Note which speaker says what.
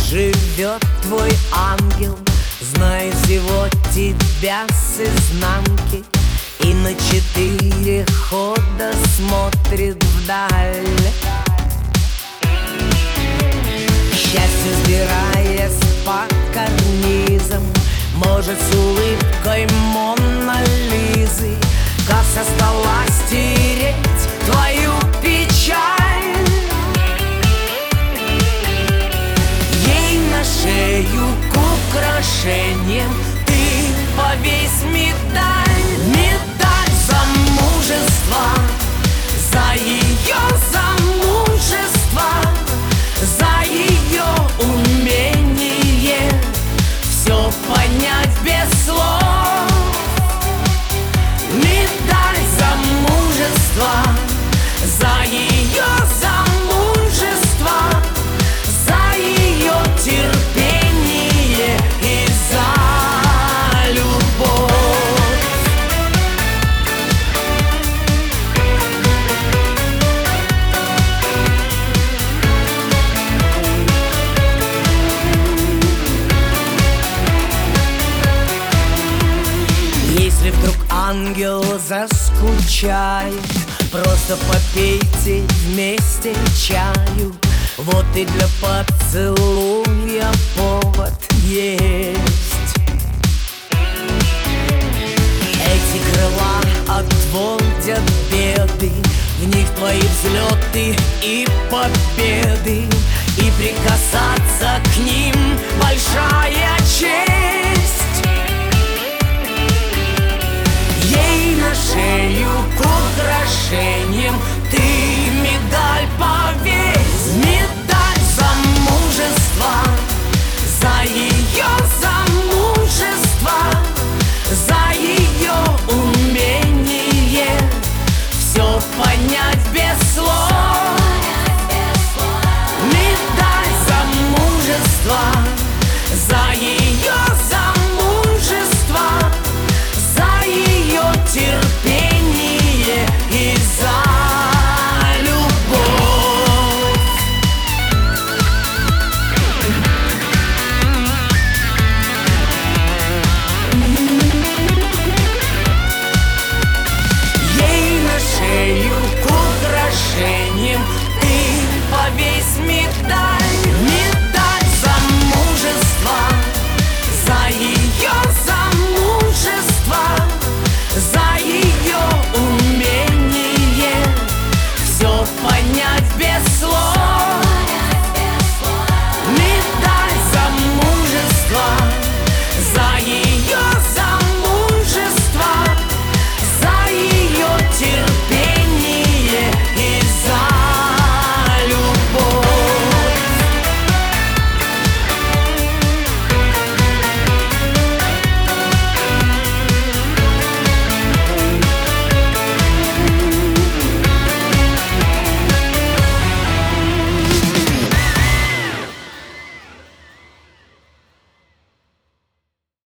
Speaker 1: живет твой ангел, знает всего тебя с изнанки и на 4 хода смотрит вдаль. Счастье, сбираясь по карнизам, может с улыбкой Мона Лизы касса стола стереть твою печаль. Ей на шею к украшениям ты повесь медаль. Медаль замужества, за ее замужество, за ее умение все понять без слов. Медаль замужества, за ее замужество, за ее терпение и за любовь. Если вдруг ангел заскучает, просто попейте вместе чаю. Вот и для поцелуя повод есть. Эти крыла отводят беды, в них твои взлеты и победы, и прикасаться к ним большая честь. Ей на шею к украшениям ты медаль